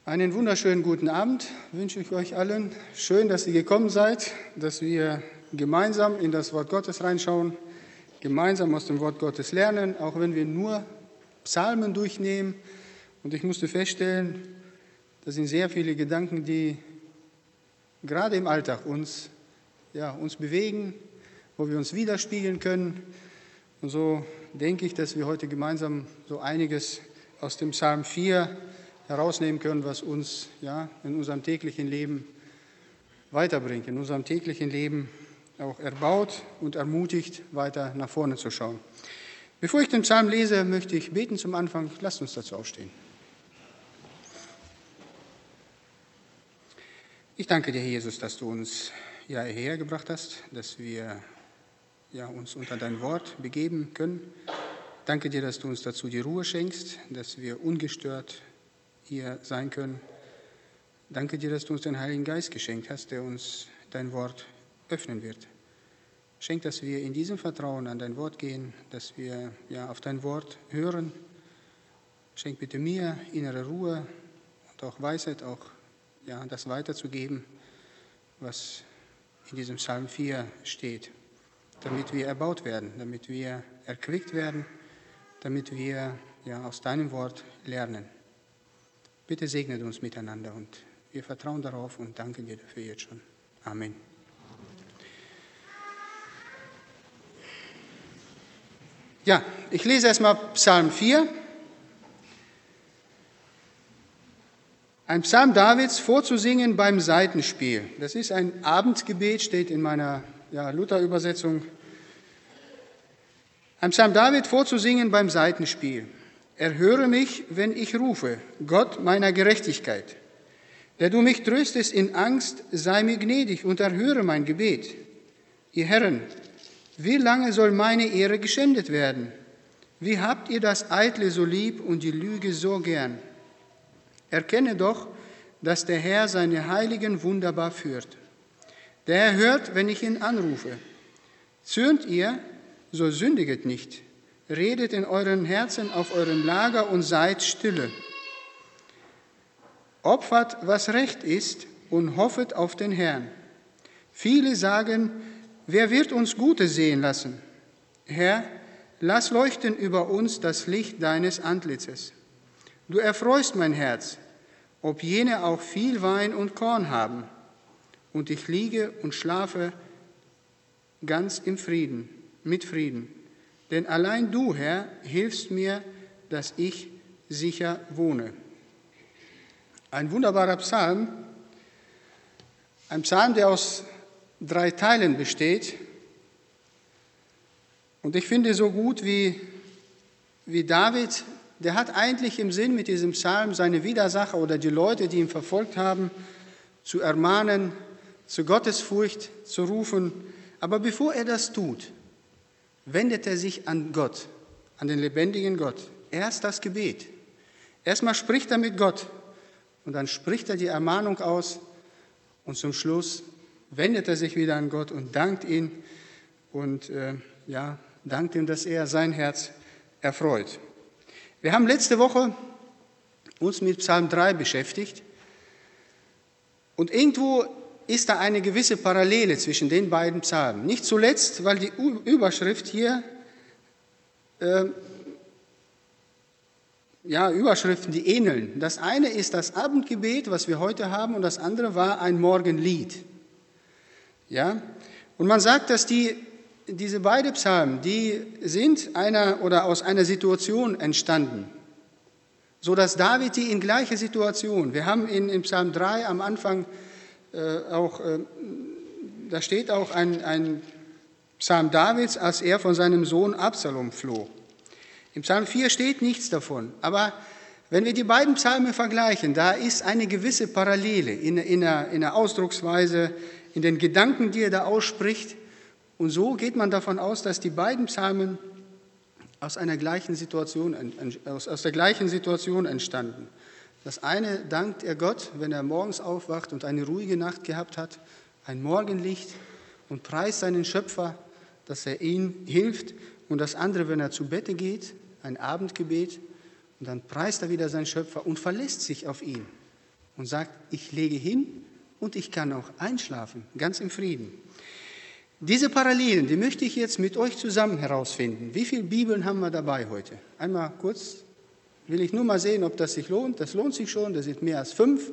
Einen wunderschönen guten Abend wünsche ich euch allen. Schön, dass ihr gekommen seid, dass wir gemeinsam in das Wort Gottes reinschauen, gemeinsam aus dem Wort Gottes lernen, auch wenn wir nur Psalmen durchnehmen. Und ich musste feststellen, das sind sehr viele Gedanken, die gerade im Alltag uns bewegen, wo wir uns widerspiegeln können. Und so denke ich, dass wir heute gemeinsam so einiges aus dem Psalm 4 herausnehmen können, was uns in unserem täglichen Leben weiterbringt, in unserem täglichen Leben auch erbaut und ermutigt, weiter nach vorne zu schauen. Bevor ich den Psalm lese, möchte ich beten zum Anfang. Lasst uns dazu aufstehen. Ich danke dir, Jesus, dass du uns hierher gebracht hast, dass wir uns unter dein Wort begeben können. Danke dir, dass du uns dazu die Ruhe schenkst, dass wir ungestört hier sein können. Danke dir, dass du uns den Heiligen Geist geschenkt hast, der uns dein Wort öffnen wird. Schenk, dass wir in diesem Vertrauen an dein Wort gehen, dass wir auf dein Wort hören. Schenk bitte mir innere Ruhe und auch Weisheit, auch das weiterzugeben, was in diesem Psalm 4 steht, damit wir erbaut werden, damit wir erquickt werden, damit wir aus deinem Wort lernen. Bitte segnet uns miteinander und wir vertrauen darauf und danken dir dafür jetzt schon. Amen. Ich lese erstmal Psalm 4. Ein Psalm Davids vorzusingen beim Saitenspiel. Das ist ein Abendgebet, steht in meiner Luther-Übersetzung. Ein Psalm David vorzusingen beim Saitenspiel. Erhöre mich, wenn ich rufe, Gott meiner Gerechtigkeit. Der du mich tröstest in Angst, sei mir gnädig und erhöre mein Gebet. Ihr Herren, wie lange soll meine Ehre geschändet werden? Wie habt ihr das Eitle so lieb und die Lüge so gern? Erkenne doch, dass der Herr seine Heiligen wunderbar führt. Der Herr hört, wenn ich ihn anrufe. Zürnt ihr, so sündiget nicht. Redet in euren Herzen auf eurem Lager und seid stille. Opfert, was recht ist, und hoffet auf den Herrn. Viele sagen, wer wird uns Gutes sehen lassen? Herr, lass leuchten über uns das Licht deines Antlitzes. Du erfreust mein Herz, ob jene auch viel Wein und Korn haben. Und ich liege und schlafe ganz im Frieden, mit Frieden. Denn allein du, Herr, hilfst mir, dass ich sicher wohne. Ein wunderbarer Psalm, ein Psalm, der aus 3 Teilen besteht. Und ich finde so gut wie David, der hat eigentlich im Sinn mit diesem Psalm seine Widersacher oder die Leute, die ihn verfolgt haben, zu ermahnen, zu Gottesfurcht zu rufen. Aber bevor er das tut, wendet er sich an Gott, an den lebendigen Gott. Erst das Gebet. Erstmal spricht er mit Gott und dann spricht er die Ermahnung aus und zum Schluss wendet er sich wieder an Gott und dankt ihm und dankt ihm, dass er sein Herz erfreut. Wir haben letzte Woche uns mit Psalm 3 beschäftigt und irgendwo ist da eine gewisse Parallele zwischen den beiden Psalmen. Nicht zuletzt, weil die Überschrift hier, Überschriften, die ähneln. Das eine ist das Abendgebet, was wir heute haben, und das andere war ein Morgenlied. Ja? Und man sagt, dass diese beiden Psalmen, die sind aus einer Situation entstanden, so dass David die in gleicher Situation, wir haben in Psalm 3 am Anfang da steht auch ein Psalm Davids, als er von seinem Sohn Absalom floh. Im Psalm 4 steht nichts davon, aber wenn wir die beiden Psalmen vergleichen, da ist eine gewisse Parallele in der Ausdrucksweise, in den Gedanken, die er da ausspricht. Und so geht man davon aus, dass die beiden Psalmen aus der gleichen Situation entstanden. Das eine dankt er Gott, wenn er morgens aufwacht und eine ruhige Nacht gehabt hat, ein Morgenlicht, und preist seinen Schöpfer, dass er ihm hilft. Und das andere, wenn er zu Bette geht, ein Abendgebet, und dann preist er wieder seinen Schöpfer und verlässt sich auf ihn. und sagt, ich lege hin und ich kann auch einschlafen, ganz im Frieden. Diese Parallelen, die möchte ich jetzt mit euch zusammen herausfinden. Wie viele Bibeln haben wir dabei heute? Einmal kurz, will ich nur mal sehen, ob das sich lohnt. Das lohnt sich schon, das sind mehr als 5.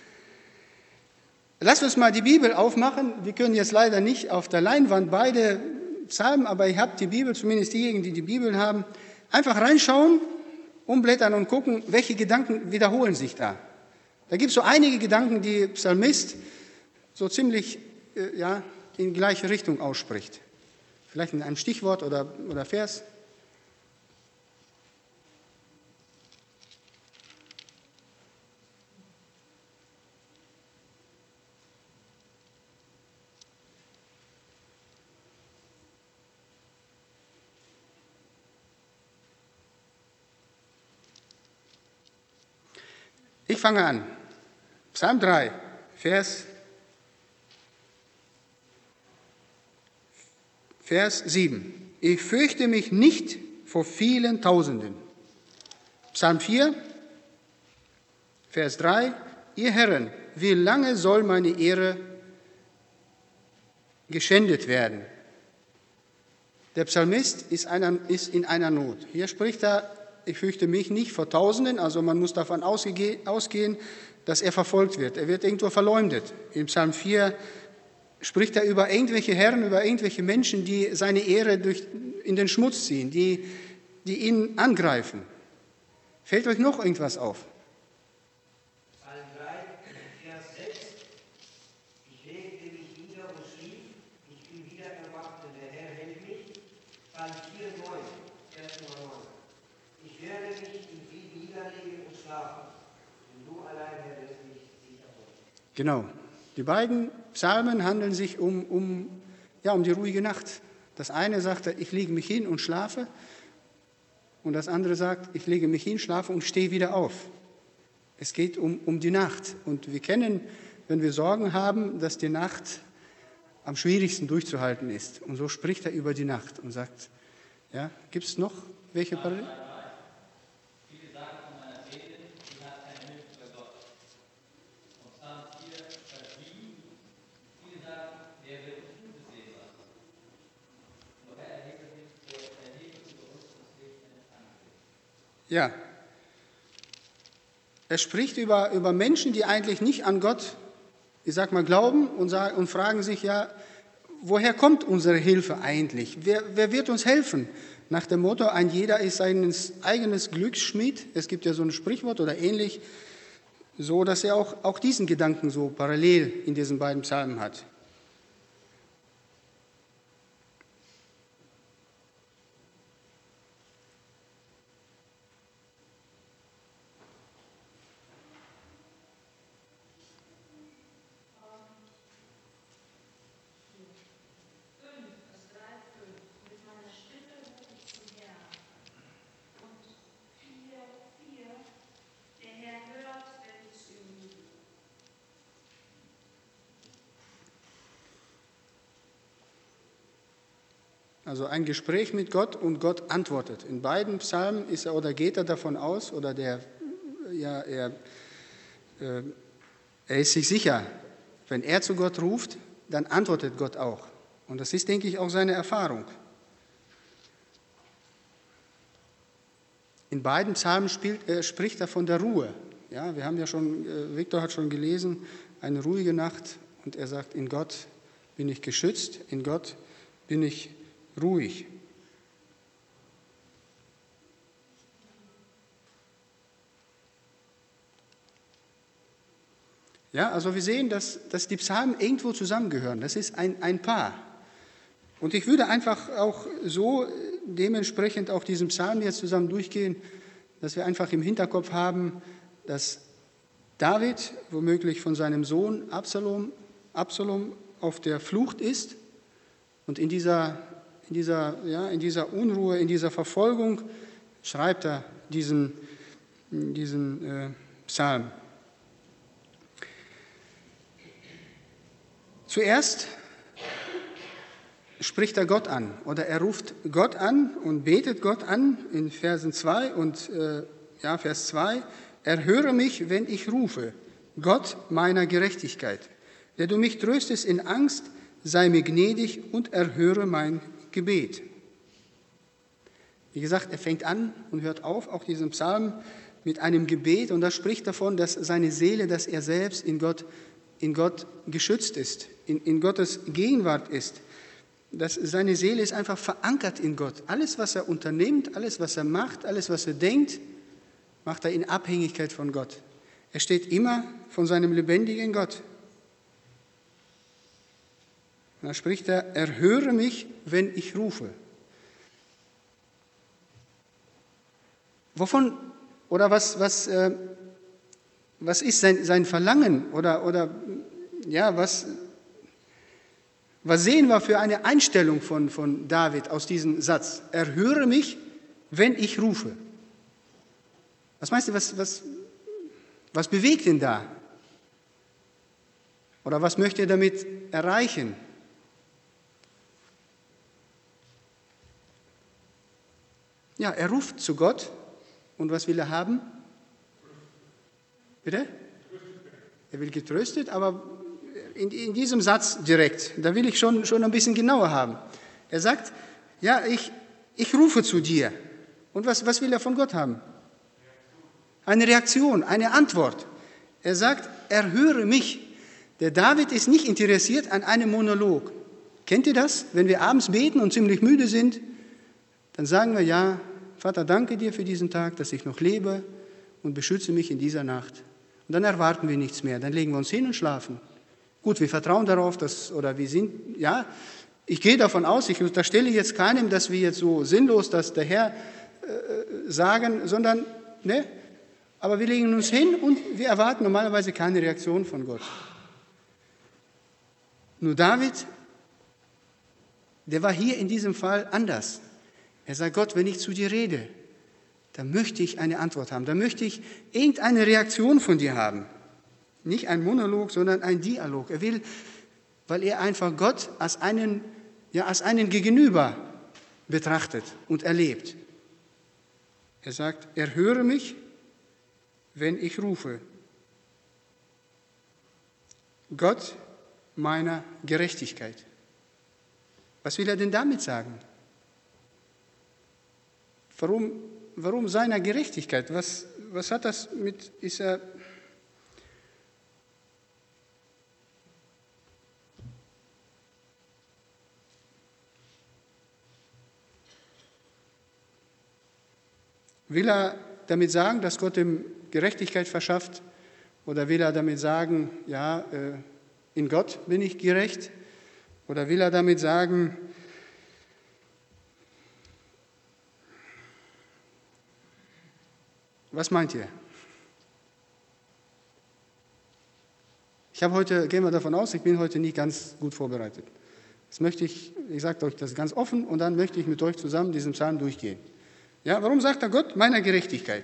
Lasst uns mal die Bibel aufmachen. Wir können jetzt leider nicht auf der Leinwand beide Psalmen, aber ihr habt die Bibel, zumindest diejenigen, die die Bibeln haben. Einfach reinschauen, umblättern und gucken, welche Gedanken wiederholen sich da. Da gibt es so einige Gedanken, die Psalmist so ziemlich in die gleiche Richtung ausspricht. Vielleicht in einem Stichwort oder Vers. Ich fange an. Psalm 3, Vers 7. Ich fürchte mich nicht vor vielen Tausenden. Psalm 4, Vers 3. Ihr Herren, wie lange soll meine Ehre geschändet werden? Der Psalmist ist in einer Not. Hier spricht er, ich fürchte mich nicht vor Tausenden, also man muss davon ausgehen, dass er verfolgt wird. Er wird irgendwo verleumdet. Im Psalm 4 spricht er über irgendwelche Herren, über irgendwelche Menschen, die seine Ehre in den Schmutz ziehen, die ihn angreifen. Fällt euch noch irgendwas auf? Psalm 3, Vers 6. Ich legte mich nieder und schlief, ich bin wieder erwacht, denn der Herr hält mich. Psalm 4, 9, Vers 9. Ich werde mich im Frieden niederlegen und schlafen, denn du allein, Herr, lässt mich sicher ruhen. Genau. Die beiden Psalmen handeln sich um die ruhige Nacht. Das eine sagt, ich lege mich hin und schlafe. Und das andere sagt, ich lege mich hin, schlafe und stehe wieder auf. Es geht um die Nacht. Und wir kennen, wenn wir Sorgen haben, dass die Nacht am schwierigsten durchzuhalten ist. Und so spricht er über die Nacht und sagt, ja, gibt es noch welche Parallelen? Viele sagen von meiner Seele, sie hat keine Hilfe bei Gott. Und Psalm 4, Vers 7, viele sagen, wer wird uns Gutes sehen lassen? Doch er erhebt über uns das Licht eines Angesichts. Ja, er spricht über Menschen, die eigentlich nicht an Gott, ich sag mal, glauben und fragen sich, ja, woher kommt unsere Hilfe eigentlich? Wer wird uns helfen? Nach dem Motto, ein jeder ist seines eigenes Glücksschmied. Es gibt ja so ein Sprichwort oder ähnlich, so dass er auch diesen Gedanken so parallel in diesen beiden Psalmen hat. Also ein Gespräch mit Gott und Gott antwortet. In beiden Psalmen geht er davon aus, er ist sich sicher, wenn er zu Gott ruft, dann antwortet Gott auch. Und das ist, denke ich, auch seine Erfahrung. In beiden Psalmen spricht er von der Ruhe. Ja, wir haben ja schon, Viktor hat schon gelesen, eine ruhige Nacht und er sagt, in Gott bin ich geschützt, in Gott bin ich ruhig. Ja, also wir sehen, dass die Psalmen irgendwo zusammengehören. Das ist ein Paar. Und ich würde einfach auch so dementsprechend auch diesen Psalm jetzt zusammen durchgehen, dass wir einfach im Hinterkopf haben, dass David womöglich von seinem Sohn Absalom auf der Flucht ist und in dieser Unruhe, in dieser Verfolgung schreibt er diesen Psalm. Zuerst spricht er Gott an oder er ruft Gott an und betet Gott an in Versen 2 und Vers 2. Erhöre mich, wenn ich rufe. Gott meiner Gerechtigkeit, der du mich tröstest in Angst, sei mir gnädig und erhöre mein Gebet. Wie gesagt, er fängt an und hört auf, auch diesen Psalm, mit einem Gebet, und das spricht davon, dass seine Seele, dass er selbst in Gott geschützt ist, in Gottes Gegenwart ist. Dass seine Seele ist einfach verankert in Gott. Alles, was er unternimmt, alles, was er macht, alles, was er denkt, macht er in Abhängigkeit von Gott. Er steht immer von seinem lebendigen Gott. Und da spricht er, erhöre mich, wenn ich rufe. Wovon oder was ist sein Verlangen oder ja, was sehen wir für eine Einstellung von David aus diesem Satz? Erhöre mich, wenn ich rufe. Was meinst du, was bewegt ihn da? Oder was möchte er damit erreichen? Ja, er ruft zu Gott. Und was will er haben? Bitte? Er will getröstet, aber in diesem Satz direkt, da will ich schon ein bisschen genauer haben. Er sagt, ja, ich rufe zu dir. Und was will er von Gott haben? Eine Reaktion, eine Antwort. Er sagt, erhöre mich. Der David ist nicht interessiert an einem Monolog. Kennt ihr das? Wenn wir abends beten und ziemlich müde sind, dann sagen wir, ja, Vater, danke dir für diesen Tag, dass ich noch lebe und beschütze mich in dieser Nacht. Und dann erwarten wir nichts mehr, dann legen wir uns hin und schlafen. Gut, wir vertrauen darauf, ich gehe davon aus, ich unterstelle jetzt keinem, dass wir jetzt so sinnlos das der Herr sagen, sondern, ne, aber wir legen uns hin und wir erwarten normalerweise keine Reaktion von Gott. Nur David, der war hier in diesem Fall anders. Er sagt, Gott, wenn ich zu dir rede, dann möchte ich eine Antwort haben, dann möchte ich irgendeine Reaktion von dir haben. Nicht ein Monolog, sondern ein Dialog. Er will, weil er einfach Gott als einen Gegenüber betrachtet und erlebt. Er sagt, erhöre mich, wenn ich rufe. Gott meiner Gerechtigkeit. Was will er denn damit sagen? Warum seiner Gerechtigkeit? Was hat das mit, will er damit sagen, dass Gott ihm Gerechtigkeit verschafft? Oder will er damit sagen, ja, in Gott bin ich gerecht? Oder will er damit sagen, was meint ihr? Gehen wir davon aus, ich bin heute nicht ganz gut vorbereitet. Das möchte ich sage euch das ganz offen und dann möchte ich mit euch zusammen diesen Psalm durchgehen. Ja, warum sagt er Gott meiner Gerechtigkeit?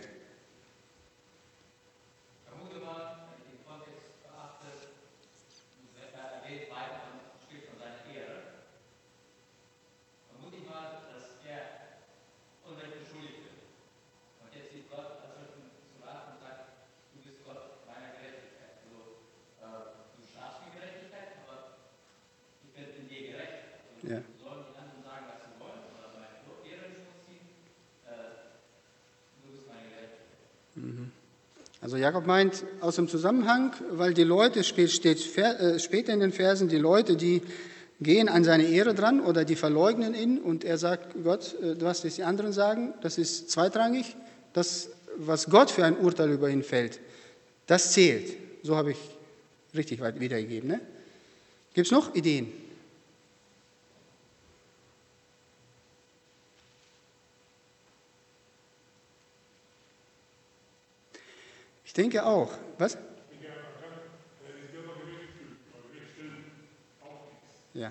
Vermute mal, wenn ich den Kontext beachte, er erwähnt weiter und spricht von seiner Ehre. Vermute ich mal, dass er Unrecht beschuldigt wird. Und jetzt sieht Gott als zu Rat und sagt, du bist Gott meiner Gerechtigkeit. Also, du strafst mir Gerechtigkeit, aber ich bin in dir gerecht. Also, Ja. sollen die anderen sagen, was sie wollen, oder meine Ehre nicht ziehen? Du bist meine Gerechtigkeit. Also Jakob meint aus dem Zusammenhang, weil die Leute, steht später in den Versen, die Leute, die gehen an seine Ehre dran oder die verleugnen ihn und er sagt, Gott, was die anderen sagen, das ist zweitrangig. Das, was Gott für ein Urteil über ihn fällt, das zählt. So habe ich richtig weit wiedergegeben. Ne? Gibt es noch Ideen? Ich denke auch. Was? Ja.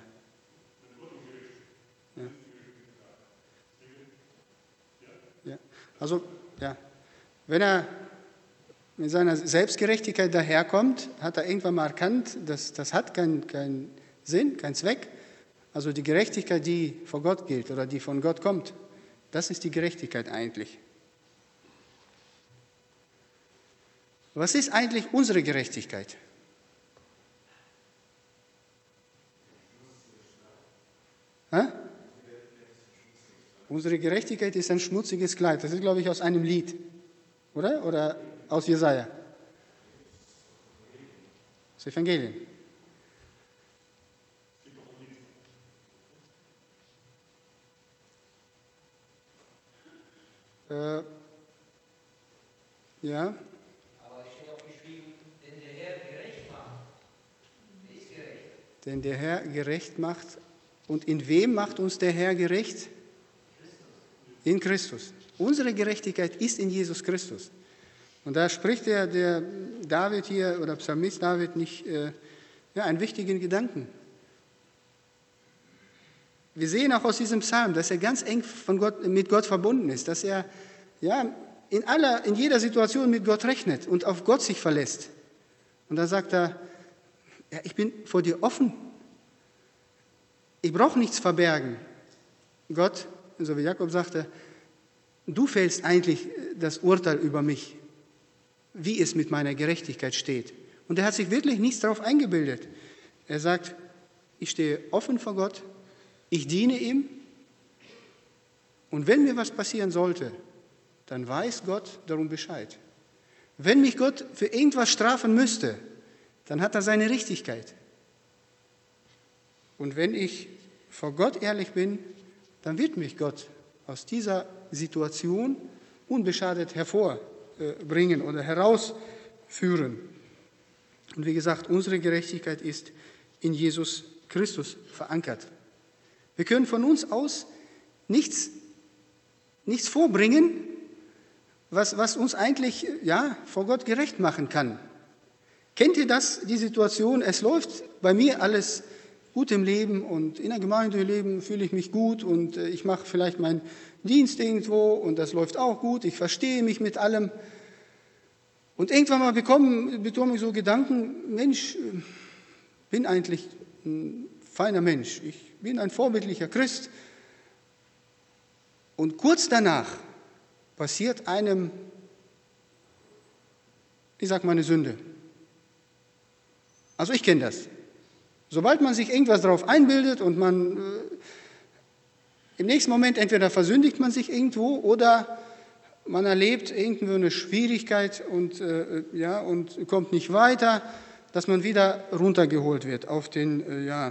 Ja. Also, ja. Wenn er mit seiner Selbstgerechtigkeit daherkommt, hat er irgendwann mal erkannt, dass das hat keinen Sinn, keinen Zweck. Also die Gerechtigkeit, die vor Gott gilt oder die von Gott kommt, das ist die Gerechtigkeit eigentlich. Was ist eigentlich unsere Gerechtigkeit? Unsere Gerechtigkeit ist ein schmutziges Kleid. Das ist, glaube ich, aus einem Lied, oder? Oder aus Jesaja? Das Evangelium. Ja. Aber es steht auch geschrieben, den der Herr gerecht macht. Wer ist gerecht? Den der Herr gerecht macht. Und in wem macht uns der Herr gerecht? In Christus. Unsere Gerechtigkeit ist in Jesus Christus. Und da spricht der David hier, oder Psalmist David, nicht einen wichtigen Gedanken. Wir sehen auch aus diesem Psalm, dass er ganz eng mit Gott verbunden ist, dass er in jeder Situation mit Gott rechnet und auf Gott sich verlässt. Und da sagt er, ja, ich bin vor dir offen. Ich brauche nichts verbergen. Gott, so wie Jakob sagte, du fällst eigentlich das Urteil über mich, wie es mit meiner Gerechtigkeit steht. Und er hat sich wirklich nichts darauf eingebildet. Er sagt, ich stehe offen vor Gott, ich diene ihm und wenn mir was passieren sollte, dann weiß Gott darum Bescheid. Wenn mich Gott für irgendwas strafen müsste, dann hat er seine Richtigkeit. Und wenn ich vor Gott ehrlich bin, dann wird mich Gott aus dieser Situation unbeschadet hervorbringen oder herausführen. Und wie gesagt, unsere Gerechtigkeit ist in Jesus Christus verankert. Wir können von uns aus nichts vorbringen, was uns eigentlich vor Gott gerecht machen kann. Kennt ihr die Situation, es läuft bei mir alles gut im Leben und in der Gemeinde fühle ich mich gut und ich mache vielleicht meinen Dienst irgendwo und das läuft auch gut, ich verstehe mich mit allem. Und irgendwann mal bekomme ich so Gedanken, Mensch, bin eigentlich ein feiner Mensch, ich bin ein vorbildlicher Christ. Und kurz danach passiert einem, ich sage mal, eine Sünde. Also ich kenne das. Sobald man sich irgendwas darauf einbildet und man im nächsten Moment entweder versündigt man sich irgendwo oder man erlebt irgendwo eine Schwierigkeit und kommt nicht weiter, dass man wieder runtergeholt wird auf den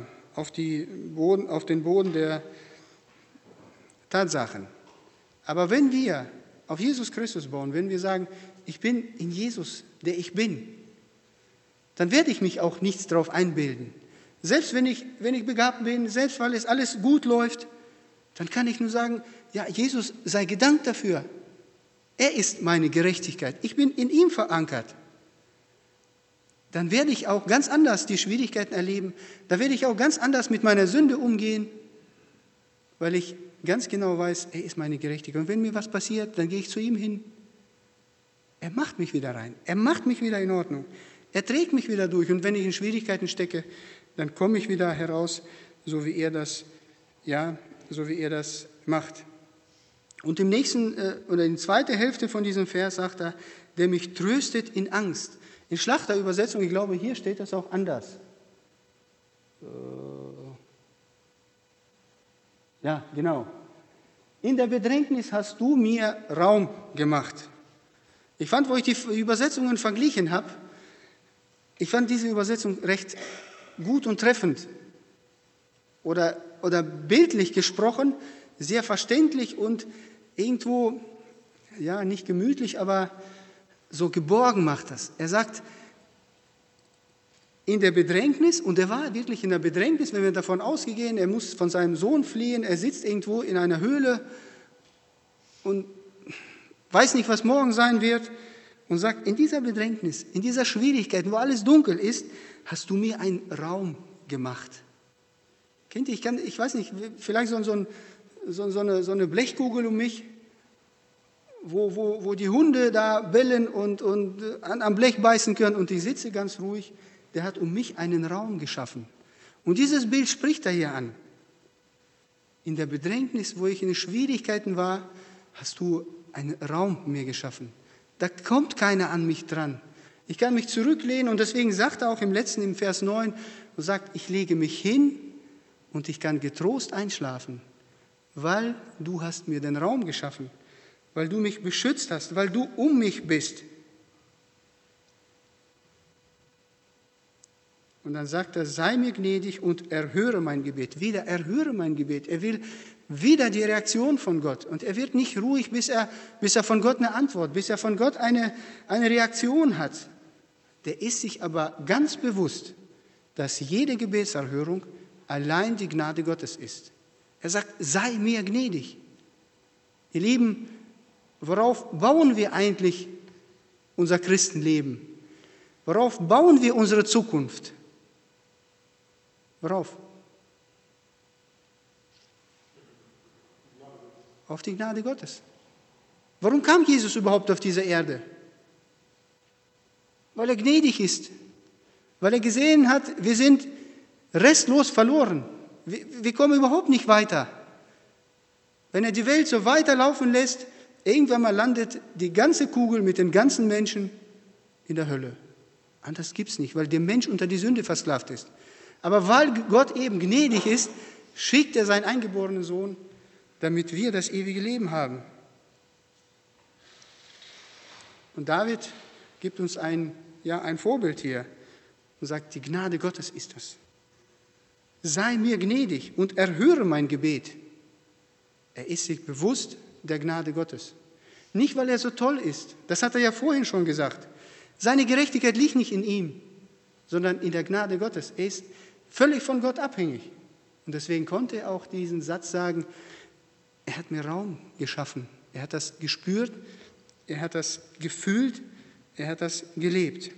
Boden der Tatsachen. Aber wenn wir auf Jesus Christus bauen, wenn wir sagen, ich bin in Jesus, der ich bin, dann werde ich mich auch nichts darauf einbilden. Selbst wenn ich begabt bin, selbst weil es alles gut läuft, dann kann ich nur sagen, ja, Jesus sei gedankt dafür. Er ist meine Gerechtigkeit. Ich bin in ihm verankert. Dann werde ich auch ganz anders die Schwierigkeiten erleben. Da werde ich auch ganz anders mit meiner Sünde umgehen, weil ich ganz genau weiß, er ist meine Gerechtigkeit. Und wenn mir was passiert, dann gehe ich zu ihm hin. Er macht mich wieder rein. Er macht mich wieder in Ordnung. Er trägt mich wieder durch. Und wenn ich in Schwierigkeiten stecke, dann komme ich wieder heraus, so wie er das macht. Und in der zweiten Hälfte von diesem Vers sagt er, der mich tröstet in Angst. In Schlachterübersetzung, ich glaube, hier steht das auch anders. Ja, genau. In der Bedrängnis hast du mir Raum gemacht. Ich fand, wo ich die Übersetzungen verglichen habe, ich fand diese Übersetzung recht gut und treffend. Oder bildlich gesprochen, sehr verständlich und irgendwo, ja, nicht gemütlich, aber so geborgen macht das. Er sagt, in der Bedrängnis, und er war wirklich in der Bedrängnis, wenn wir davon ausgehen, er muss von seinem Sohn fliehen, er sitzt irgendwo in einer Höhle und weiß nicht, was morgen sein wird, und sagt, in dieser Bedrängnis, in dieser Schwierigkeit, wo alles dunkel ist, hast du mir einen Raum gemacht. Kennt ihr, ich weiß nicht, vielleicht so eine Blechkugel um mich, wo die Hunde da bellen und am Blech beißen können und ich sitze ganz ruhig. Der hat um mich einen Raum geschaffen. Und dieses Bild spricht er hier an. In der Bedrängnis, wo ich in Schwierigkeiten war, hast du einen Raum mir geschaffen. Da kommt keiner an mich dran. Ich kann mich zurücklehnen und deswegen sagt er auch im Vers 9, und sagt, ich lege mich hin und ich kann getrost einschlafen, weil du hast mir den Raum geschaffen, weil du mich beschützt hast, weil du um mich bist. Und dann sagt er, sei mir gnädig und erhöre mein Gebet. Wieder erhöre mein Gebet. Er will wieder die Reaktion von Gott. Und er wird nicht ruhig, bis er von Gott eine Antwort, bis er von Gott eine Reaktion hat. Der ist sich aber ganz bewusst, dass jede Gebetserhörung allein die Gnade Gottes ist. Er sagt, sei mir gnädig. Ihr Lieben, worauf bauen wir eigentlich unser Christenleben? Worauf bauen wir unsere Zukunft? Worauf? Auf die Gnade Gottes. Warum kam Jesus überhaupt auf diese Erde? Weil er gnädig ist. Weil er gesehen hat, wir sind restlos verloren. Wir kommen überhaupt nicht weiter. Wenn er die Welt so weiterlaufen lässt, irgendwann mal landet die ganze Kugel mit den ganzen Menschen in der Hölle. Anders gibt es nicht, weil der Mensch unter die Sünde versklavt ist. Aber weil Gott eben gnädig ist, schickt er seinen eingeborenen Sohn, damit wir das ewige Leben haben. Und David gibt uns ein Vorbild hier und sagt, die Gnade Gottes ist das. Sei mir gnädig und erhöre mein Gebet. Er ist sich bewusst der Gnade Gottes. Nicht, weil er so toll ist, das hat er ja vorhin schon gesagt. Seine Gerechtigkeit liegt nicht in ihm, sondern in der Gnade Gottes. Er ist völlig von Gott abhängig. Und deswegen konnte er auch diesen Satz sagen, er hat mir Raum geschaffen. Er hat das gespürt, er hat das gefühlt, er hat das gelebt.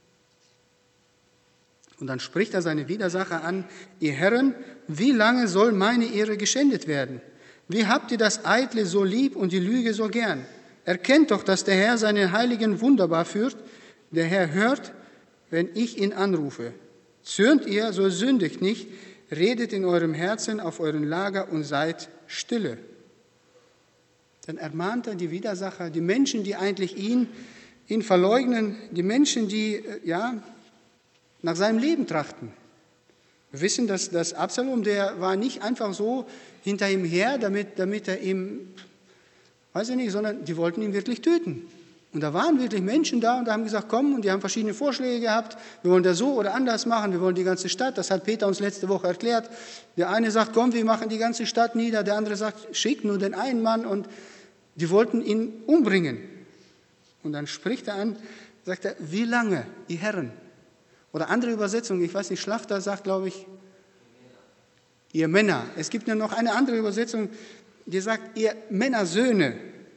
Und dann spricht er seine Widersacher an, ihr Herren, wie lange soll meine Ehre geschändet werden? Wie habt ihr das Eitle so lieb und die Lüge so gern? Erkennt doch, dass der Herr seine Heiligen wunderbar führt. Der Herr hört, wenn ich ihn anrufe. Zürnt ihr, so sündigt nicht, redet in eurem Herzen auf euren Lager und seid stille. Dann ermahnt er die Widersacher, die Menschen, die eigentlich ihn verleugnen, die Menschen, die nach seinem Leben trachten. Wir wissen, dass Absalom, der war nicht einfach so hinter ihm her, damit er ihm, weiß ich nicht, sondern die wollten ihn wirklich töten. Und da waren wirklich Menschen da und haben gesagt, komm, und die haben verschiedene Vorschläge gehabt, wir wollen das so oder anders machen, wir wollen die ganze Stadt, das hat Peter uns letzte Woche erklärt. Der eine sagt, komm, wir machen die ganze Stadt nieder, der andere sagt, schick nur den einen Mann, und die wollten ihn umbringen. Und dann spricht er an, sagt er, wie lange, ihr Herren? Oder andere Übersetzung, ich weiß nicht, Schlachter sagt, glaube ich, ihr Männer. Es gibt noch eine andere Übersetzung, die sagt, ihr Männersöhne.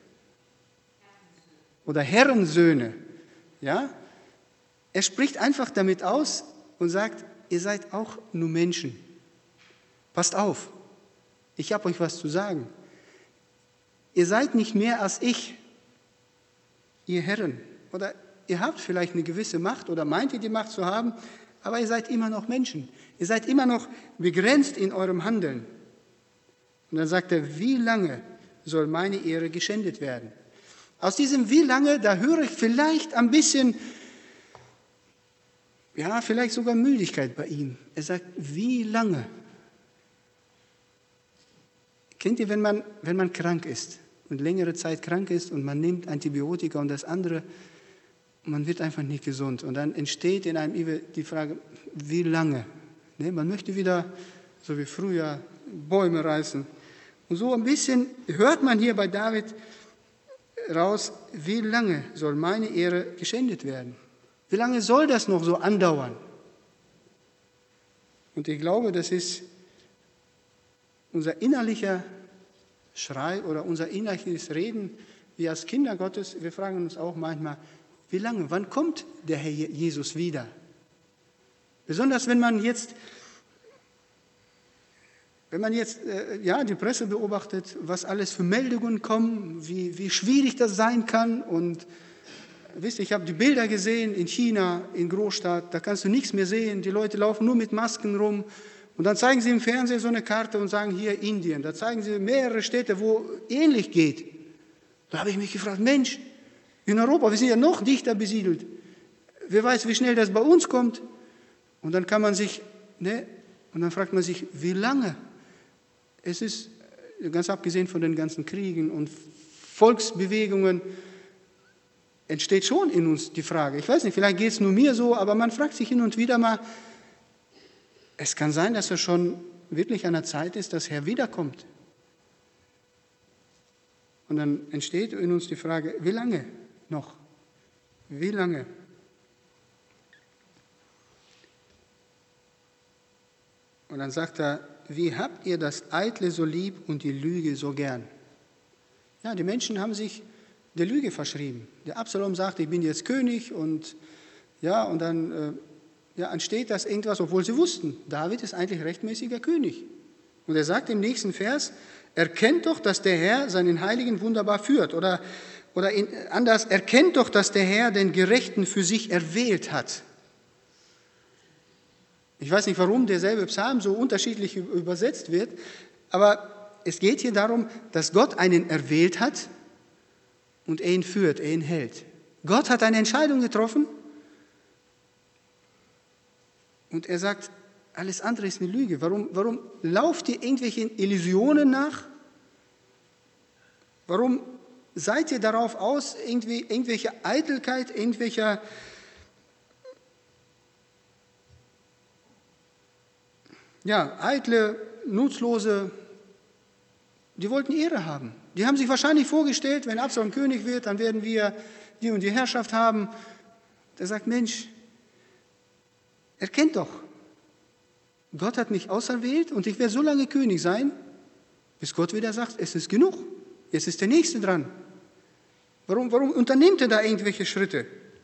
Oder Herrensöhne. Ja? Er spricht einfach damit aus und sagt, ihr seid auch nur Menschen. Passt auf, ich habe euch was zu sagen. Ihr seid nicht mehr als ich, ihr Herren. Oder ihr habt vielleicht eine gewisse Macht oder meint ihr die Macht zu haben, aber ihr seid immer noch Menschen. Ihr seid immer noch begrenzt in eurem Handeln. Und dann sagt er, wie lange soll meine Ehre geschändet werden? Aus diesem wie lange, da höre ich vielleicht ein bisschen, vielleicht sogar Müdigkeit bei ihm. Er sagt, wie lange? Kennt ihr, wenn man krank ist und längere Zeit krank ist und man nimmt Antibiotika und das andere, man wird einfach nicht gesund. Und dann entsteht in einem die Frage, wie lange? Man möchte wieder, so wie früher, Bäume reißen. Und so ein bisschen hört man hier bei David raus, wie lange soll meine Ehre geschändet werden? Wie lange soll das noch so andauern? Und ich glaube, das ist unser innerlicher Schrei oder unser innerliches Reden, wir als Kinder Gottes, wir fragen uns auch manchmal, wie lange, wann kommt der Herr Jesus wieder? Besonders wenn man jetzt die Presse beobachtet, was alles für Meldungen kommen, wie schwierig das sein kann. Und wisst ihr, ich habe die Bilder gesehen in China, in Großstadt, da kannst du nichts mehr sehen, die Leute laufen nur mit Masken rum. Und dann zeigen sie im Fernsehen so eine Karte und sagen, hier Indien. Da zeigen sie mehrere Städte, wo ähnlich geht. Da habe ich mich gefragt, Mensch, in Europa, wir sind ja noch dichter besiedelt. wer weiß, wie schnell das bei uns kommt. Und dann kann man sich, und dann fragt man sich, wie lange? Es ist, ganz abgesehen von den ganzen Kriegen und Volksbewegungen, entsteht schon in uns die Frage, ich weiß nicht, vielleicht geht es nur mir so, aber man fragt sich hin und wieder mal, es kann sein, dass es schon wirklich an der Zeit ist, dass Herr wiederkommt. Und dann entsteht in uns die Frage, wie lange noch? Wie lange? Und dann sagt er, wie habt ihr das Eitle so lieb und die Lüge so gern? Ja, die Menschen haben sich der Lüge verschrieben. Der Absalom sagt, ich bin jetzt König und dann entsteht das irgendwas, obwohl sie wussten, David ist eigentlich rechtmäßiger König. Und er sagt im nächsten Vers, erkennt doch, dass der Herr seinen Heiligen wunderbar führt. Oder anders, erkennt doch, dass der Herr den Gerechten für sich erwählt hat. Ich weiß nicht, warum derselbe Psalm so unterschiedlich übersetzt wird, aber es geht hier darum, dass Gott einen erwählt hat und er ihn führt, er ihn hält. Gott hat eine Entscheidung getroffen und er sagt, alles andere ist eine Lüge. Warum lauft ihr irgendwelchen Illusionen nach? Warum seid ihr darauf aus, irgendwelche Eitelkeit, irgendwelcher eitle, nutzlose, die wollten Ehre haben. Die haben sich wahrscheinlich vorgestellt, wenn Absalom König wird, dann werden wir die und die Herrschaft haben. Der sagt, Mensch, erkennt doch, Gott hat mich auserwählt und ich werde so lange König sein, bis Gott wieder sagt, es ist genug, jetzt ist der Nächste dran. Warum unternimmt er da irgendwelche Schritte?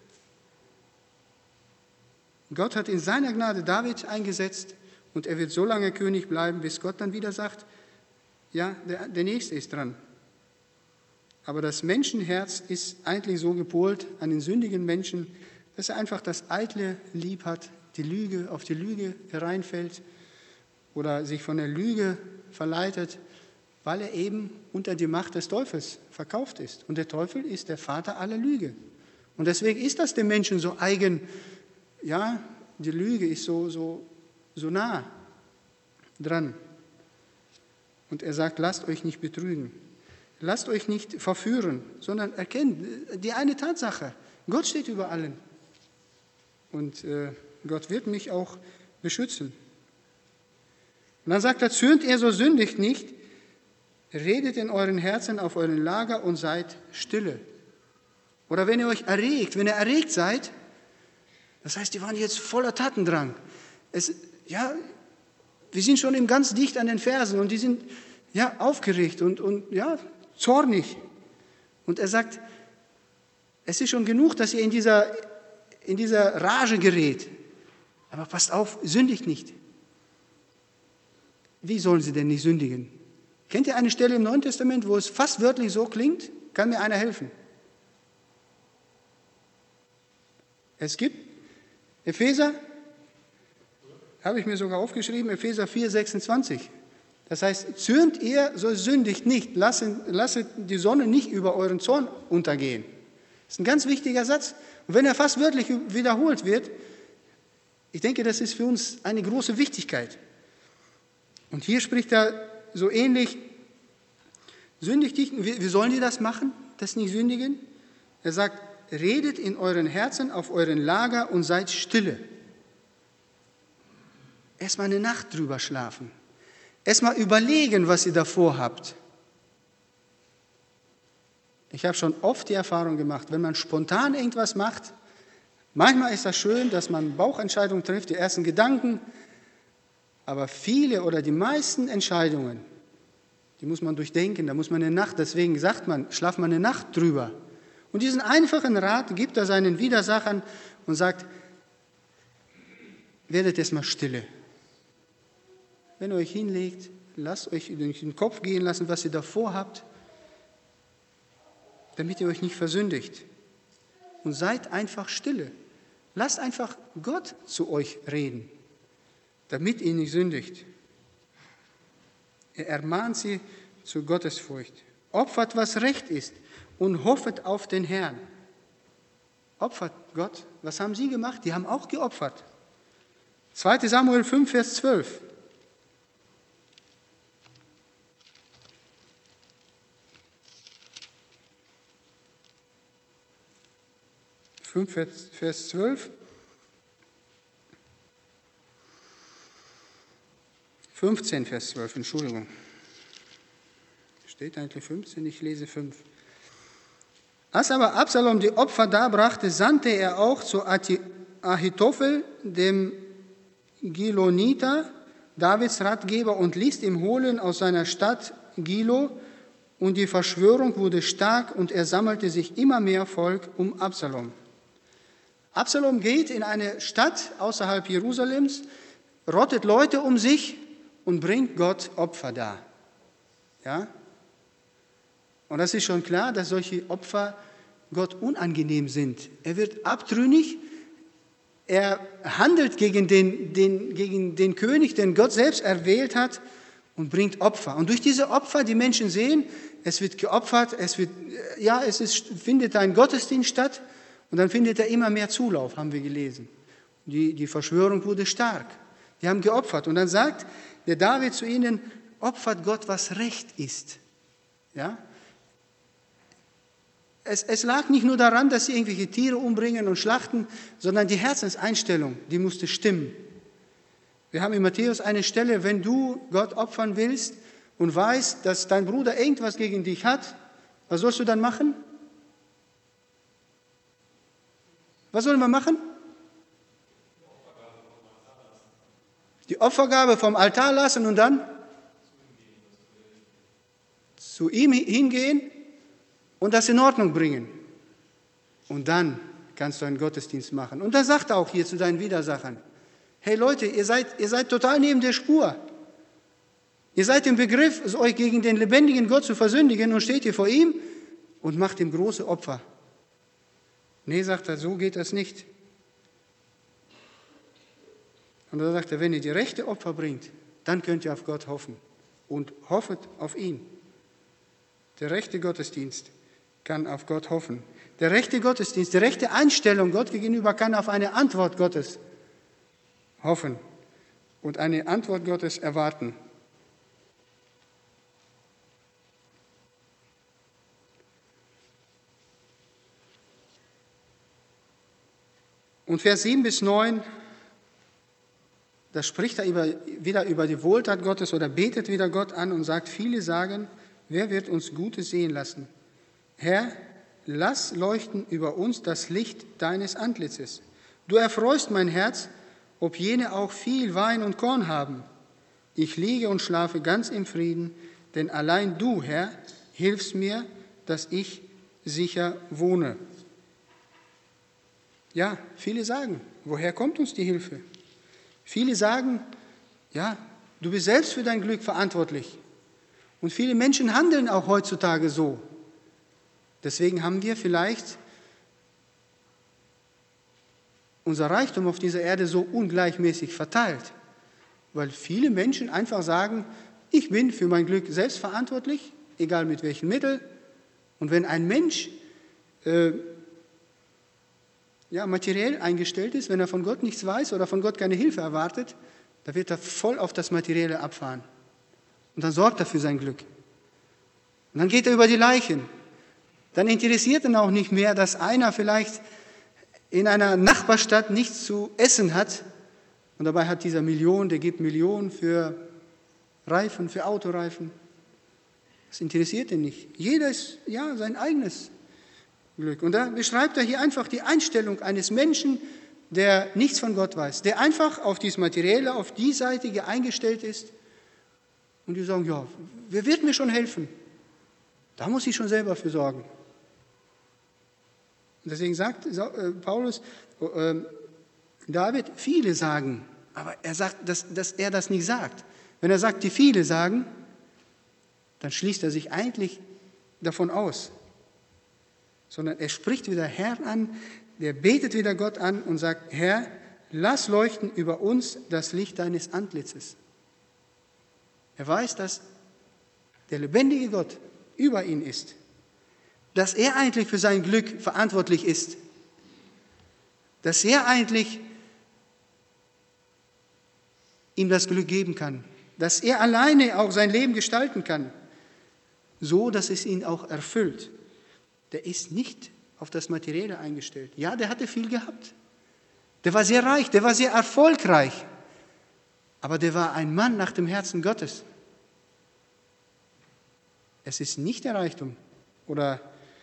Gott hat in seiner Gnade David eingesetzt und er wird so lange König bleiben, bis Gott dann wieder sagt, ja, der Nächste ist dran. Aber das Menschenherz ist eigentlich so gepolt an den sündigen Menschen, dass er einfach das Eitle lieb hat, auf die Lüge hereinfällt oder sich von der Lüge verleitet, weil er eben unter die Macht des Teufels verkauft ist. Und der Teufel ist der Vater aller Lüge. Und deswegen ist das dem Menschen so eigen, die Lüge ist so nah dran. Und er sagt, lasst euch nicht betrügen, lasst euch nicht verführen, sondern erkennt die eine Tatsache, Gott steht über allen. Und Gott wird mich auch beschützen. Und dann sagt er, zürnt ihr, so sündigt nicht, redet in euren Herzen auf euren Lager und seid stille. Oder wenn ihr euch erregt, wenn ihr erregt seid, das heißt, die waren jetzt voller Tatendrang. Wir sind schon ganz dicht an den Fersen und die sind aufgeregt und zornig. Und er sagt, es ist schon genug, dass ihr in dieser Rage gerät. Aber passt auf, sündigt nicht. Wie sollen sie denn nicht sündigen? Kennt ihr eine Stelle im Neuen Testament, wo es fast wörtlich so klingt? Kann mir einer helfen? Es gibt Epheser, habe ich mir sogar aufgeschrieben, Epheser 4, 26. Das heißt, zürnt ihr, so sündigt nicht, lasset die Sonne nicht über euren Zorn untergehen. Das ist ein ganz wichtiger Satz. Und wenn er fast wörtlich wiederholt wird, ich denke, das ist für uns eine große Wichtigkeit. Und hier spricht er so ähnlich, sündigt nicht, wie sollen die das machen, das nicht sündigen? Er sagt, redet in euren Herzen auf euren Lager und seid stille. Erstmal eine Nacht drüber schlafen. Erstmal überlegen, was ihr davor habt. Ich habe schon oft die Erfahrung gemacht, wenn man spontan irgendwas macht, manchmal ist das schön, dass man Bauchentscheidungen trifft, die ersten Gedanken, aber viele oder die meisten Entscheidungen, die muss man durchdenken, da muss man eine Nacht, deswegen sagt man, schlaf mal eine Nacht drüber. Und diesen einfachen Rat gibt er seinen Widersachern und sagt, werdet erstmal stille. Wenn ihr euch hinlegt, lasst euch durch den Kopf gehen lassen, was ihr davor habt, damit ihr euch nicht versündigt. Und seid einfach stille. Lasst einfach Gott zu euch reden, damit ihr nicht sündigt. Er ermahnt sie zur Gottesfurcht. Opfert, was recht ist und hoffet auf den Herrn. opfert Gott. Was haben sie gemacht? Die haben auch geopfert. 2. Samuel 5, Vers 12. Vers 12. 15, Vers 12, Entschuldigung. Steht eigentlich 15, ich lese 5. Als aber Absalom die Opfer darbrachte, sandte er auch zu Ahitophel, dem Giloniter, Davids Ratgeber, und ließ ihn holen aus seiner Stadt Gilo. Und die Verschwörung wurde stark und er sammelte sich immer mehr Volk um Absalom. Absalom geht in eine Stadt außerhalb Jerusalems, rottet Leute um sich und bringt Gott Opfer dar. Ja? Und das ist schon klar, dass solche Opfer Gott unangenehm sind. Er wird abtrünnig, er handelt gegen den König, den Gott selbst erwählt hat, und bringt Opfer. Und durch diese Opfer, die Menschen sehen, es wird geopfert, findet ein Gottesdienst statt, und dann findet er immer mehr Zulauf, haben wir gelesen. Die Verschwörung wurde stark. Die haben geopfert. Und dann sagt der David zu ihnen, opfert Gott, was recht ist. Ja? Es lag nicht nur daran, dass sie irgendwelche Tiere umbringen und schlachten, sondern die Herzenseinstellung, die musste stimmen. Wir haben in Matthäus eine Stelle, wenn du Gott opfern willst und weißt, dass dein Bruder irgendwas gegen dich hat, was sollst du dann machen? Was sollen wir machen? Die Opfergabe vom Altar lassen und dann zu ihm hingehen und das in Ordnung bringen. Und dann kannst du einen Gottesdienst machen. Und da sagt er auch hier zu deinen Widersachern, hey Leute, ihr seid total neben der Spur. Ihr seid im Begriff, euch gegen den lebendigen Gott zu versündigen, und steht ihr vor ihm und macht ihm große Opfer. Nee, sagt er, so geht das nicht. Und da sagt er, wenn ihr die rechte Opfer bringt, dann könnt ihr auf Gott hoffen. Und hoffet auf ihn. Der rechte Gottesdienst kann auf Gott hoffen. Der rechte Gottesdienst, die rechte Einstellung Gott gegenüber kann auf eine Antwort Gottes hoffen und eine Antwort Gottes erwarten. Und Vers 7 bis 9, da spricht er wieder über die Wohltat Gottes oder betet wieder Gott an und sagt, viele sagen, wer wird uns Gutes sehen lassen? Herr, lass leuchten über uns das Licht deines Antlitzes. Du erfreust mein Herz, ob jene auch viel Wein und Korn haben. Ich liege und schlafe ganz im Frieden, denn allein du, Herr, hilfst mir, dass ich sicher wohne. Ja, viele sagen, woher kommt uns die Hilfe? Viele sagen, ja, du bist selbst für dein Glück verantwortlich. Und viele Menschen handeln auch heutzutage so. Deswegen haben wir vielleicht unser Reichtum auf dieser Erde so ungleichmäßig verteilt. Weil viele Menschen einfach sagen, ich bin für mein Glück selbst verantwortlich, egal mit welchen Mitteln. Und wenn ein Mensch materiell eingestellt ist, wenn er von Gott nichts weiß oder von Gott keine Hilfe erwartet, dann wird er voll auf das Materielle abfahren. Und dann sorgt er für sein Glück. Und dann geht er über die Leichen. Dann interessiert ihn auch nicht mehr, dass einer vielleicht in einer Nachbarstadt nichts zu essen hat. Und dabei hat dieser der gibt Millionen für Reifen, für Autoreifen. Das interessiert ihn nicht. Jeder ist sein eigenes Glück. Und da beschreibt er hier einfach die Einstellung eines Menschen, der nichts von Gott weiß, der einfach auf dieses Materielle, auf diesseitige eingestellt ist. Und die sagen, ja, wer wird mir schon helfen? Da muss ich schon selber für sorgen. Und deswegen sagt Paulus, David, viele sagen, aber er sagt, dass er das nicht sagt. Wenn er sagt, die viele sagen, dann schließt er sich eigentlich davon aus. Sondern er spricht wieder Herrn an, der betet wieder Gott an und sagt, Herr, lass leuchten über uns das Licht deines Antlitzes. Er weiß, dass der lebendige Gott über ihn ist, dass er eigentlich für sein Glück verantwortlich ist. dass er eigentlich ihm das Glück geben kann, dass er alleine auch sein Leben gestalten kann, so dass es ihn auch erfüllt. Der ist nicht auf das Materielle eingestellt. Ja, der hatte viel gehabt. Der war sehr reich, der war sehr erfolgreich. Aber der war ein Mann nach dem Herzen Gottes. Es ist nicht der Reichtum oder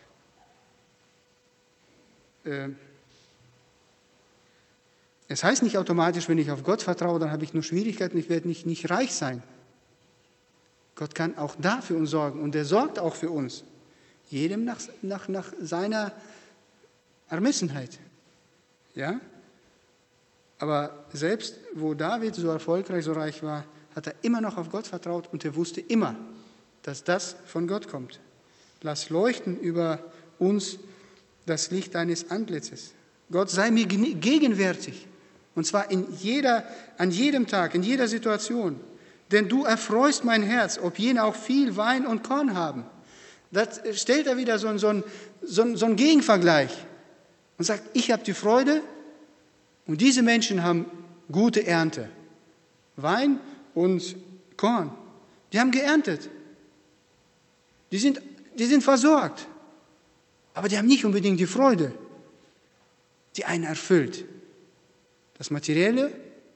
es heißt nicht automatisch, wenn ich auf Gott vertraue, dann habe ich nur Schwierigkeiten, ich werde nicht reich sein. Gott kann auch da für uns sorgen und er sorgt auch für uns. Jedem nach seiner Ermessenheit. Ja? Aber selbst wo David so erfolgreich, so reich war, hat er immer noch auf Gott vertraut und er wusste immer, dass das von Gott kommt. Lass leuchten über uns das Licht deines Antlitzes. Gott sei mir gegenwärtig. Und zwar an jedem Tag, in jeder Situation. Denn du erfreust mein Herz, ob jene auch viel Wein und Korn haben. Das stellt er wieder so einen Gegenvergleich und sagt, ich habe die Freude und diese Menschen haben gute Ernte. Wein und Korn. Die haben geerntet. Die sind versorgt. Aber die haben nicht unbedingt die Freude, die einen erfüllt. Das Materielle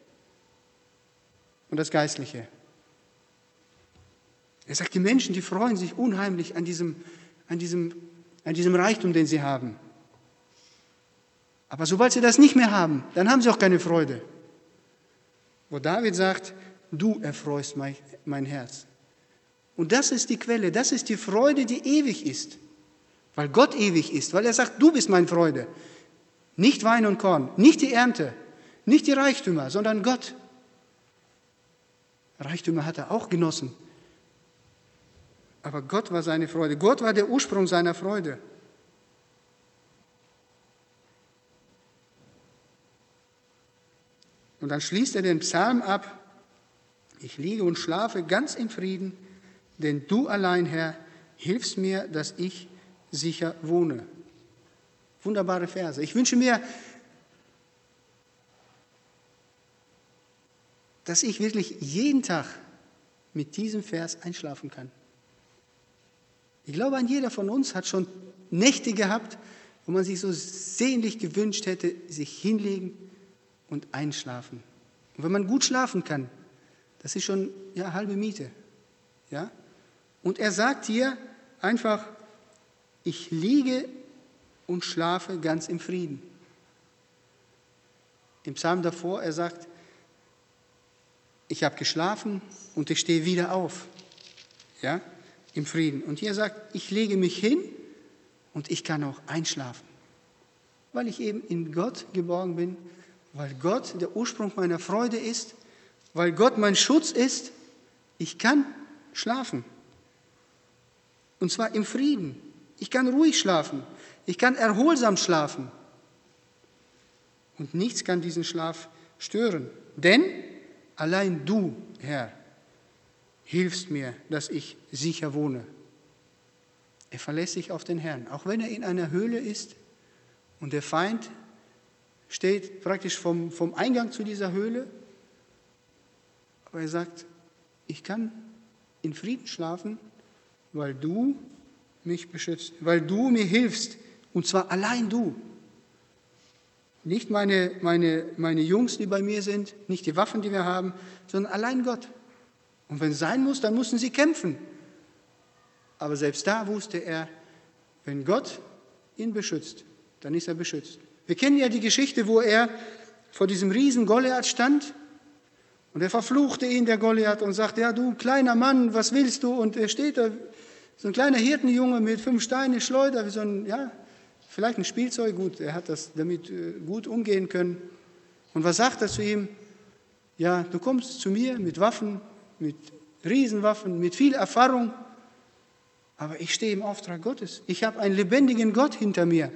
und das Geistliche. Er sagt, die Menschen, die freuen sich unheimlich an diesem Reichtum, den sie haben. Aber sobald sie das nicht mehr haben, dann haben sie auch keine Freude. Wo David sagt, du erfreust mein Herz. Und das ist die Quelle, das ist die Freude, die ewig ist. Weil Gott ewig ist, weil er sagt, du bist meine Freude. Nicht Wein und Korn, nicht die Ernte, nicht die Reichtümer, sondern Gott. Reichtümer hat er auch genossen. Aber Gott war seine Freude. Gott war der Ursprung seiner Freude. Und dann schließt er den Psalm ab. Ich liege und schlafe ganz im Frieden, denn du allein, Herr, hilfst mir, dass ich sicher wohne. Wunderbare Verse. Ich wünsche mir, dass ich wirklich jeden Tag mit diesem Vers einschlafen kann. Ich glaube, ein jeder von uns hat schon Nächte gehabt, wo man sich so sehnlich gewünscht hätte, sich hinlegen und einschlafen. Und wenn man gut schlafen kann, das ist schon halbe Miete. Ja? Und er sagt hier einfach, ich liege und schlafe ganz im Frieden. Im Psalm davor, er sagt, ich habe geschlafen und ich stehe wieder auf. Ja? Im Frieden. Und hier sagt, ich lege mich hin und ich kann auch einschlafen. Weil ich eben in Gott geborgen bin, weil Gott der Ursprung meiner Freude ist, weil Gott mein Schutz ist, ich kann schlafen. Und zwar im Frieden. Ich kann ruhig schlafen. Ich kann erholsam schlafen. Und nichts kann diesen Schlaf stören. Denn allein du, Herr, hilfst mir, dass ich sicher wohne. Er verlässt sich auf den Herrn. Auch wenn er in einer Höhle ist und der Feind steht praktisch vom Eingang zu dieser Höhle. Aber er sagt, ich kann in Frieden schlafen, weil du mich beschützt, weil du mir hilfst. Und zwar allein du. Nicht meine Jungs, die bei mir sind, nicht die Waffen, die wir haben, sondern allein Gott. Und wenn es sein muss, dann mussten sie kämpfen. Aber selbst da wusste er, wenn Gott ihn beschützt, dann ist er beschützt. Wir kennen ja die Geschichte, wo er vor diesem Riesen Goliath stand und er verfluchte ihn, der Goliath, und sagte, ja du kleiner Mann, was willst du? Und er steht da, so ein kleiner Hirtenjunge mit 5 Steinen, Schleuder, wie so ein, vielleicht ein Spielzeug, gut, er hat das damit gut umgehen können. Und was sagt er zu ihm? Ja, du kommst zu mir mit Waffen, mit Riesenwaffen, mit viel Erfahrung, aber ich stehe im Auftrag Gottes. Ich habe einen lebendigen Gott hinter mir.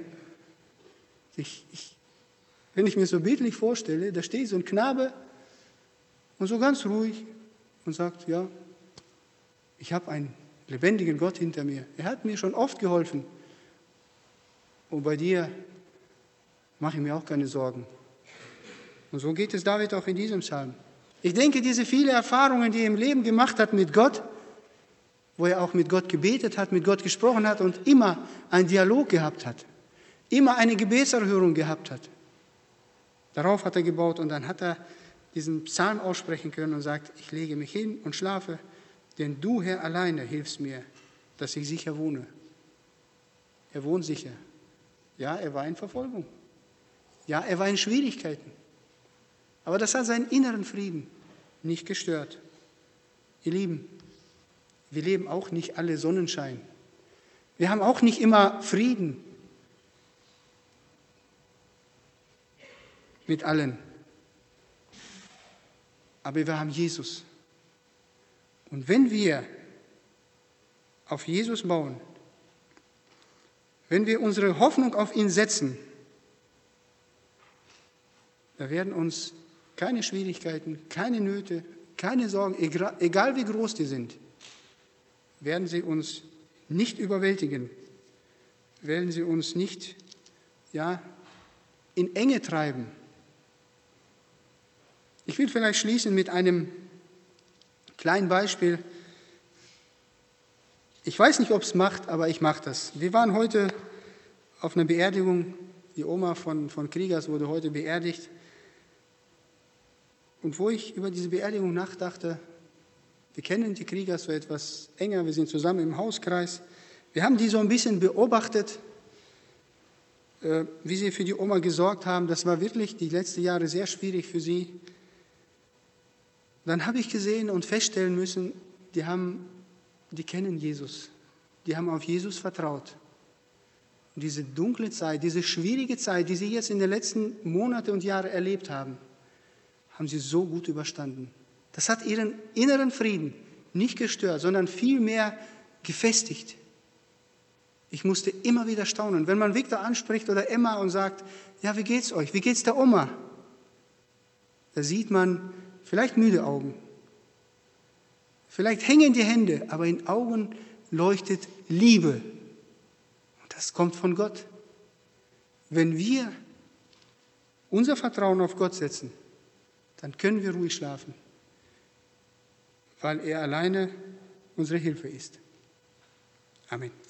Wenn ich mir so bildlich vorstelle, da steht so ein Knabe und so ganz ruhig und sagt, ja, ich habe einen lebendigen Gott hinter mir. Er hat mir schon oft geholfen. Und bei dir mache ich mir auch keine Sorgen. Und so geht es David auch in diesem Psalm. Ich denke, diese vielen Erfahrungen, die er im Leben gemacht hat mit Gott, wo er auch mit Gott gebetet hat, mit Gott gesprochen hat und immer einen Dialog gehabt hat, immer eine Gebetserhörung gehabt hat. Darauf hat er gebaut und dann hat er diesen Psalm aussprechen können und sagt, ich lege mich hin und schlafe, denn du, Herr, alleine hilfst mir, dass ich sicher wohne. Er wohnt sicher. Ja, er war in Verfolgung. Ja, er war in Schwierigkeiten. Aber das hat seinen inneren Frieden nicht gestört. Ihr Lieben, wir leben auch nicht alle Sonnenschein. Wir haben auch nicht immer Frieden mit allen. Aber wir haben Jesus. Und wenn wir auf Jesus bauen, wenn wir unsere Hoffnung auf ihn setzen, da werden uns keine Schwierigkeiten, keine Nöte, keine Sorgen, egal wie groß die sind, werden sie uns nicht überwältigen, werden sie uns nicht in Enge treiben. Ich will vielleicht schließen mit einem kleinen Beispiel. Ich weiß nicht, ob es macht, aber ich mache das. Wir waren heute auf einer Beerdigung. Die Oma von Kriegers wurde heute beerdigt. Und wo ich über diese Beerdigung nachdachte, wir kennen die Kriegers so etwas enger, wir sind zusammen im Hauskreis. Wir haben die so ein bisschen beobachtet, wie sie für die Oma gesorgt haben. Das war wirklich die letzten Jahre sehr schwierig für sie. Dann habe ich gesehen und feststellen müssen, die kennen Jesus. Die haben auf Jesus vertraut. Und diese dunkle Zeit, diese schwierige Zeit, die sie jetzt in den letzten Monaten und Jahren erlebt haben, haben sie so gut überstanden. Das hat ihren inneren Frieden nicht gestört, sondern vielmehr gefestigt. Ich musste immer wieder staunen. Wenn man Viktor anspricht oder Emma und sagt, ja, wie geht's euch? Wie geht's der Oma? Da sieht man vielleicht müde Augen. Vielleicht hängen die Hände, aber in Augen leuchtet Liebe. Und das kommt von Gott. Wenn wir unser Vertrauen auf Gott setzen, dann können wir ruhig schlafen, weil er alleine unsere Hilfe ist. Amen.